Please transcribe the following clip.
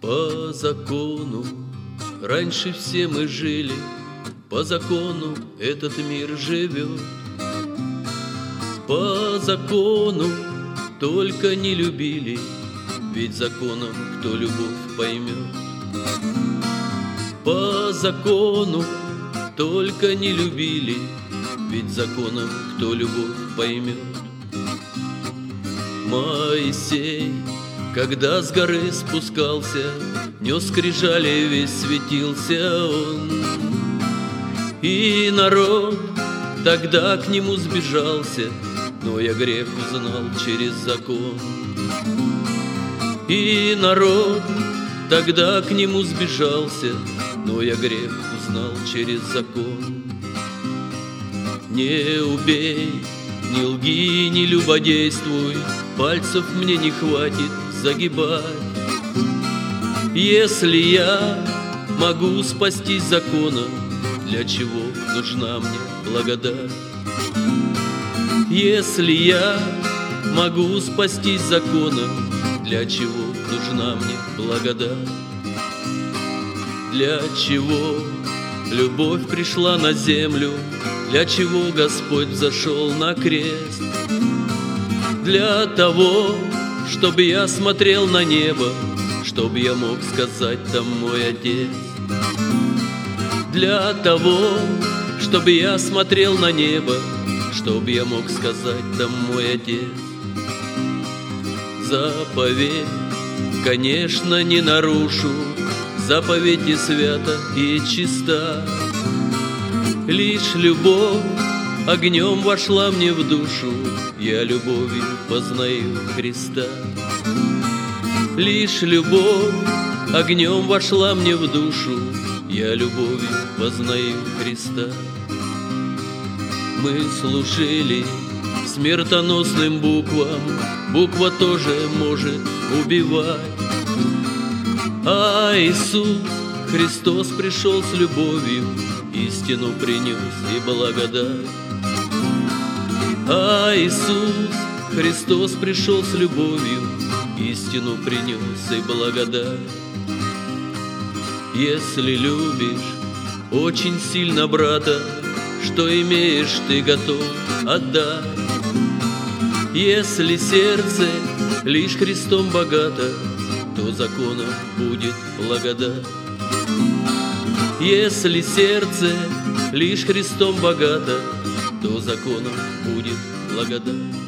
По закону раньше все мы жили, по закону этот мир живет. По закону только не любили, ведь законом кто любовь поймет. По закону только не любили, ведь законом кто любовь поймет. Моисей, когда с горы спускался, нес скрижали, весь светился он. И народ тогда к нему сбежался, но я грех узнал через закон. И народ тогда к нему сбежался, но я грех узнал через закон. Не убей, не лги, не любодействуй, пальцев мне не хватит загибать. Если я могу спастись законом, для чего нужна мне благодать? Если я могу спастись законом, для чего нужна мне благодать? Для чего любовь пришла на землю? Для чего Господь взошел на крест? Для того, чтобы я смотрел на небо, чтобы я мог сказать там мой Отец. Для того, чтобы я смотрел на небо, чтобы я мог сказать там мой Отец. Заповедь, конечно, не нарушу, заповедь и свята, и чиста. Лишь любовь огнем вошла мне в душу, я любовью познаю Христа. Лишь любовь огнем вошла мне в душу, я любовью познаю Христа. Мы служили смертоносным буквам, буква тоже может убивать. А Иисус Христос пришел с любовью, истину принес и благодать. А Иисус Христос пришел с любовью, истину принес и благодать. Если любишь очень сильно брата, что имеешь, ты готов отдать. Если сердце лишь Христом богато, то законом будет благодать. Если сердце лишь Христом богато, то законом будет благодать.